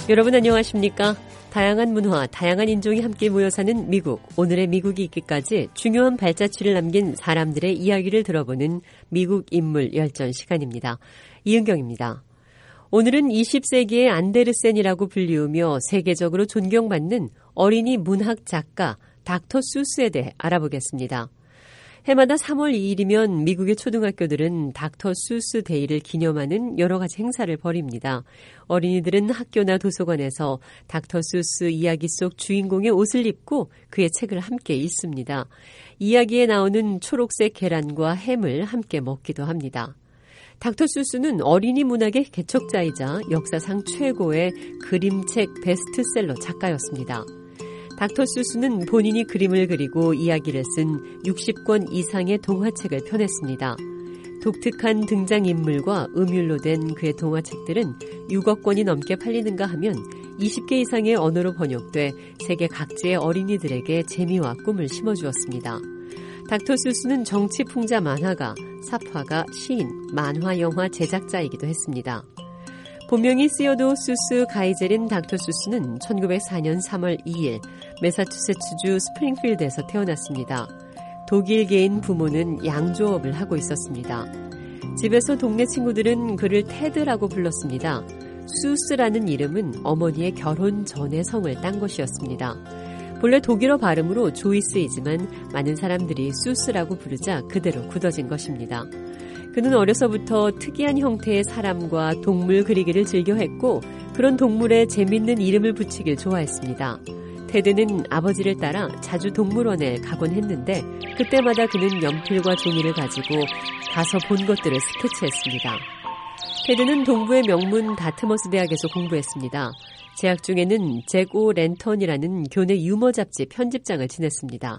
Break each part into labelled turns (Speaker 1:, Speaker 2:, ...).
Speaker 1: 여러분 안녕하십니까? 다양한 문화, 다양한 인종이 함께 모여 사는 미국, 오늘의 미국이 있기까지 중요한 발자취를 남긴 사람들의 이야기를 들어보는 미국 인물 열전 시간입니다. 이은경입니다. 오늘은 20세기의 안데르센이라고 불리우며 세계적으로 존경받는 어린이 문학 작가 닥터 수스에 대해 알아보겠습니다. 해마다 3월 2일이면 미국의 초등학교들은 닥터 수스 데이를 기념하는 여러 가지 행사를 벌입니다. 어린이들은 학교나 도서관에서 닥터 수스 이야기 속 주인공의 옷을 입고 그의 책을 함께 읽습니다. 이야기에 나오는 초록색 계란과 햄을 함께 먹기도 합니다. 닥터 수스는 어린이 문학의 개척자이자 역사상 최고의 그림책 베스트셀러 작가였습니다. 닥터 수스는 본인이 그림을 그리고 이야기를 쓴 60권 이상의 동화책을 펴냈습니다. 독특한 등장인물과 음율로 된 그의 동화책들은 6억 권이 넘게 팔리는가 하면 20개 이상의 언어로 번역돼 세계 각지의 어린이들에게 재미와 꿈을 심어주었습니다. 닥터 수스는 정치풍자 만화가, 사파가, 시인, 만화 영화 제작자이기도 했습니다. 본명이 시어도 수스 가이젤인 닥터 수스는 1904년 3월 2일 매사추세츠주 스프링필드에서 태어났습니다. 독일계인 부모는 양조업을 하고 있었습니다. 집에서 동네 친구들은 그를 테드라고 불렀습니다. 수스라는 이름은 어머니의 결혼 전에 성을 딴 것이었습니다. 본래 독일어 발음으로 조이스이지만 많은 사람들이 수스라고 부르자 그대로 굳어진 것입니다. 그는 어려서부터 특이한 형태의 사람과 동물 그리기를 즐겨했고 그런 동물에 재밌는 이름을 붙이길 좋아했습니다. 테드는 아버지를 따라 자주 동물원에 가곤 했는데 그때마다 그는 연필과 종이를 가지고 가서 본 것들을 스케치했습니다. 테드는 동부의 명문 다트머스 대학에서 공부했습니다. 재학 중에는 잭 오 랜턴이라는 교내 유머 잡지 편집장을 지냈습니다.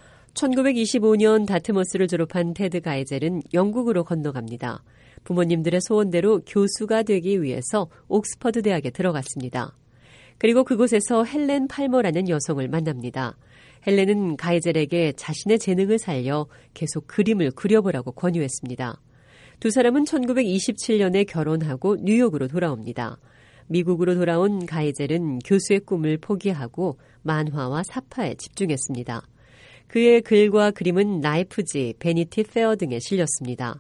Speaker 1: 1925년 다트머스를 졸업한 테드 가이젤은 영국으로 건너갑니다. 부모님들의 소원대로 교수가 되기 위해서 옥스퍼드 대학에 들어갔습니다. 그리고 그곳에서 헬렌 팔머라는 여성을 만납니다. 헬렌은 가이젤에게 자신의 재능을 살려 계속 그림을 그려보라고 권유했습니다. 두 사람은 1927년에 결혼하고 뉴욕으로 돌아옵니다. 미국으로 돌아온 가이젤은 교수의 꿈을 포기하고 만화와 사파에 집중했습니다. 그의 글과 그림은 라이프지, 베니티 페어 등에 실렸습니다.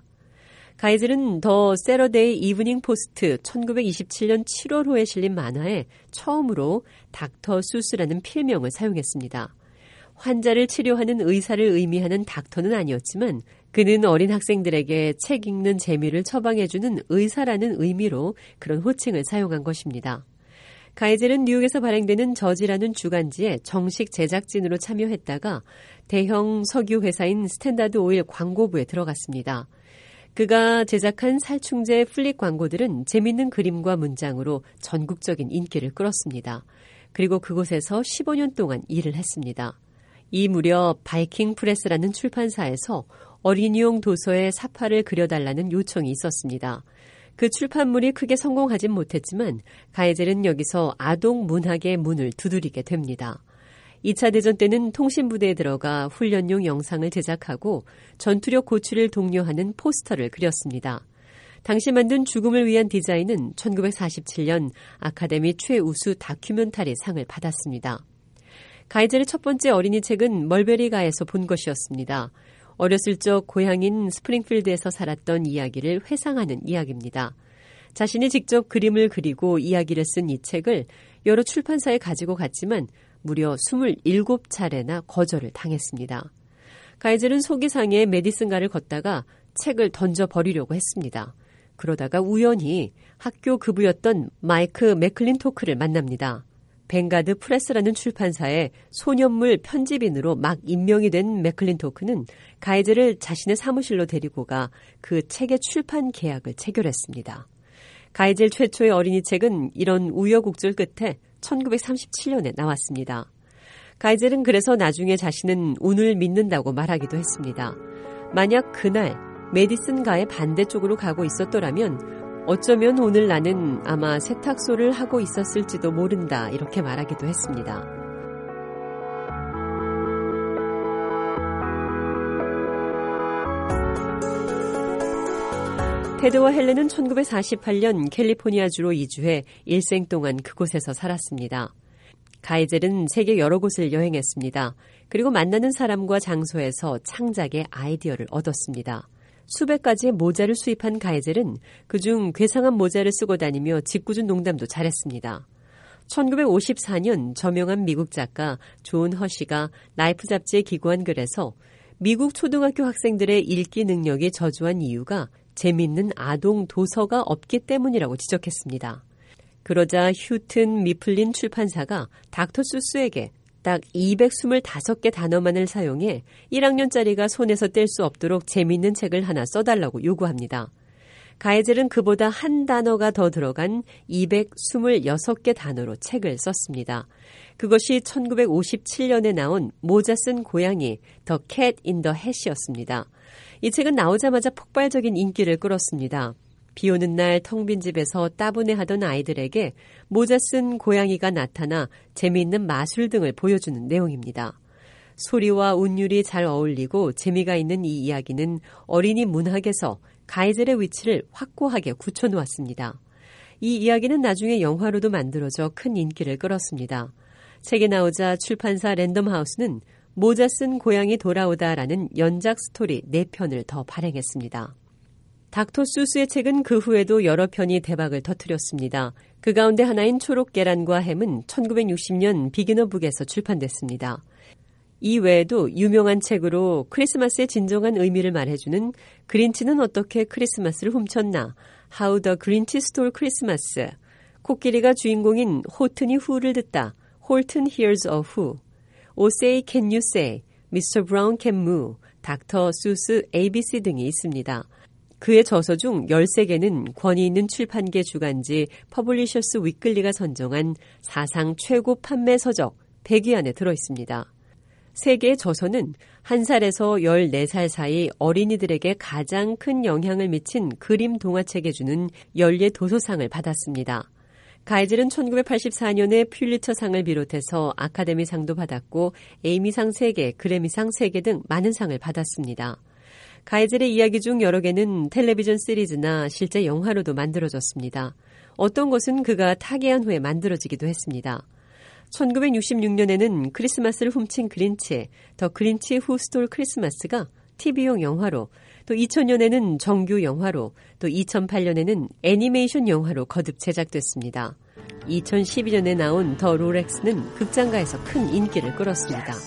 Speaker 1: 가이젤은 더 세러데이 이브닝 포스트 1927년 7월호에 실린 만화에 처음으로 닥터 수스라는 필명을 사용했습니다. 환자를 치료하는 의사를 의미하는 닥터는 아니었지만 그는 어린 학생들에게 책 읽는 재미를 처방해주는 의사라는 의미로 그런 호칭을 사용한 것입니다. 가이젤은 뉴욕에서 발행되는 저지라는 주간지에 정식 제작진으로 참여했다가 대형 석유 회사인 스탠다드 오일 광고부에 들어갔습니다. 그가 제작한 살충제 플릭 광고들은 재밌는 그림과 문장으로 전국적인 인기를 끌었습니다. 그리고 그곳에서 15년 동안 일을 했습니다. 이 무렵 바이킹 프레스라는 출판사에서 어린이용 도서에 사파를 그려달라는 요청이 있었습니다. 그 출판물이 크게 성공하진 못했지만 가이젤은 여기서 아동 문학의 문을 두드리게 됩니다. 2차 대전 때는 통신부대에 들어가 훈련용 영상을 제작하고 전투력 고취를 독려하는 포스터를 그렸습니다. 당시 만든 죽음을 위한 디자인은 1947년 아카데미 최우수 다큐멘터리 상을 받았습니다. 가이젤의 첫 번째 어린이 책은 멀베리가에서 본 것이었습니다. 어렸을 적 고향인 스프링필드에서 살았던 이야기를 회상하는 이야기입니다. 자신이 직접 그림을 그리고 이야기를 쓴 이 책을 여러 출판사에 가지고 갔지만 무려 27차례나 거절을 당했습니다. 가이젤은 속이 상해 메디슨가를 걷다가 책을 던져버리려고 했습니다. 그러다가 우연히 학교 급부였던 마이크 맥클린토크를 만납니다. 벵가드 프레스라는 출판사에 소년물 편집인으로 막 임명이 된 맥클린토크는 가이젤을 자신의 사무실로 데리고 가 그 책의 출판 계약을 체결했습니다. 가이젤 최초의 어린이 책은 이런 우여곡절 끝에 1937년에 나왔습니다. 가이젤은 그래서 나중에 자신은 운을 믿는다고 말하기도 했습니다. 만약 그날 메디슨가의 반대쪽으로 가고 있었더라면 어쩌면 오늘 나는 아마 세탁소를 하고 있었을지도 모른다 이렇게 말하기도 했습니다. 테드와 헬렌은 1948년 캘리포니아주로 이주해 일생 동안 그곳에서 살았습니다. 가이젤은 세계 여러 곳을 여행했습니다. 그리고 만나는 사람과 장소에서 창작의 아이디어를 얻었습니다. 수백 가지의 모자를 수입한 가이젤은 그중 괴상한 모자를 쓰고 다니며 짓궂은 농담도 잘했습니다. 1954년 저명한 미국 작가 존 허시가 라이프 잡지에 기고한 글에서 미국 초등학교 학생들의 읽기 능력이 저조한 이유가 재미있는 아동 도서가 없기 때문이라고 지적했습니다. 그러자 휴튼 미플린 출판사가 닥터 수스에게 딱 225개 단어만을 사용해 1학년짜리가 손에서 뗄 수 없도록 재미있는 책을 하나 써달라고 요구합니다. 가이젤은 그보다 한 단어가 더 들어간 226개 단어로 책을 썼습니다. 그것이 1957년에 나온 모자 쓴 고양이 The Cat in the Hat이었습니다. 이 책은 나오자마자 폭발적인 인기를 끌었습니다. 비 오는 날 텅 빈 집에서 따분해하던 아이들에게 모자 쓴 고양이가 나타나 재미있는 마술 등을 보여주는 내용입니다. 소리와 운율이 잘 어울리고 재미가 있는 이 이야기는 어린이 문학에서 가이젤의 위치를 확고하게 굳혀놓았습니다. 이 이야기는 나중에 영화로도 만들어져 큰 인기를 끌었습니다. 책이 나오자 출판사 랜덤하우스는 모자 쓴 고양이 돌아오다라는 연작 스토리 4편을 더 발행했습니다. 닥터 수스의 책은 그 후에도 여러 편이 대박을 터뜨렸습니다. 그 가운데 하나인 초록 계란과 햄은 1960년 비기너 북에서 출판됐습니다. 이 외에도 유명한 책으로 크리스마스의 진정한 의미를 말해주는 그린치는 어떻게 크리스마스를 훔쳤나, How the Grinch Stole Christmas, 코끼리가 주인공인 호튼이 후를 듣다, Holton Hears a Who, Oh Say Can You Say, Mr. Brown Can Moo, 닥터 수스 ABC 등이 있습니다. 그의 저서 중 13개는 권위 있는 출판계 주간지 퍼블리셔스 위클리가 선정한 사상 최고 판매 서적 100위 안에 들어있습니다. 3개의 저서는 1살에서 14살 사이 어린이들에게 가장 큰 영향을 미친 그림 동화책에 주는 연례 도서상을 받았습니다. 가이젤은 1984년에 퓰리처상을 비롯해서 아카데미상도 받았고 에이미상 3개, 그래미상 3개 등 많은 상을 받았습니다. 가이젤의 이야기 중 여러 개는 텔레비전 시리즈나 실제 영화로도 만들어졌습니다. 어떤 것은 그가 타계한 후에 만들어지기도 했습니다. 1966년에는 크리스마스를 훔친 그린치, 더 그린치 후 스톨 크리스마스가 TV용 영화로, 또 2000년에는 정규 영화로, 또 2008년에는 애니메이션 영화로 거듭 제작됐습니다. 2012년에 나온 더 롤렉스는 극장가에서 큰 인기를 끌었습니다.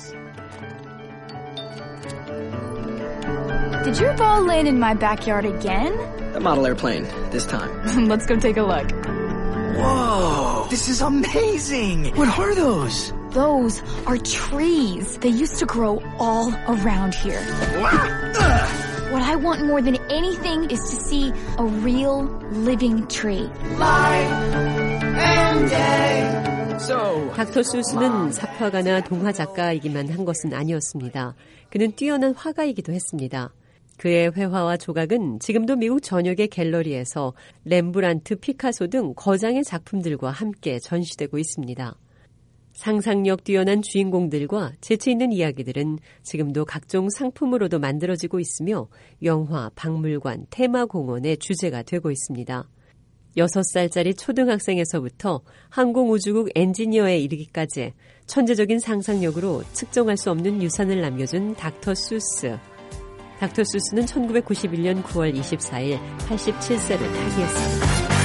Speaker 2: Did your ball land in my backyard again?
Speaker 3: A model airplane, this time.
Speaker 2: Let's go take a look.
Speaker 4: Whoa! This is amazing! What are those?
Speaker 2: Those are trees. They used to grow all around here. What I want more than anything is to see a real living tree.
Speaker 4: Light and day.
Speaker 1: 닥터 수스는 삽화가나 동화 작가이기만 한 것은 아니었습니다. 그는 뛰어난 화가이기도 했습니다. 그의 회화와 조각은 지금도 미국 전역의 갤러리에서 렘브란트, 피카소 등 거장의 작품들과 함께 전시되고 있습니다. 상상력 뛰어난 주인공들과 재치 있는 이야기들은 지금도 각종 상품으로도 만들어지고 있으며 영화, 박물관, 테마공원의 주제가 되고 있습니다. 6살짜리 초등학생에서부터 항공우주국 엔지니어에 이르기까지 천재적인 상상력으로 측정할 수 없는 유산을 남겨준 닥터 수스. 닥터 수스는 1991년 9월 24일 87세를 타계했습니다.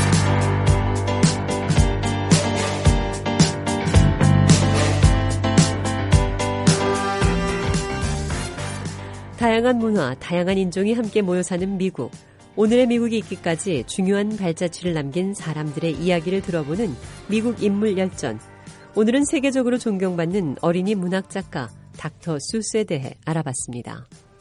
Speaker 1: 다양한 문화, 다양한 인종이 함께 모여 사는 미국. 오늘의 미국이 있기까지 중요한 발자취를 남긴 사람들의 이야기를 들어보는 미국 인물 열전. 오늘은 세계적으로 존경받는 어린이 문학 작가 닥터 수스에 대해 알아봤습니다.